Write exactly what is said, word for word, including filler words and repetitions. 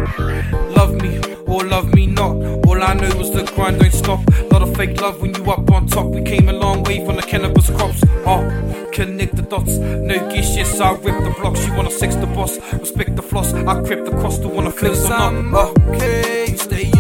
Love me or love me not, all I know is the grind don't stop. Lot of fake love when you up on top. We came a long way from the cannabis crops. Oh, connect the dots, no gish, yes I rip the blocks. You wanna sex the boss, respect the floss, I crip the cost to wanna flip some up. Okay, stay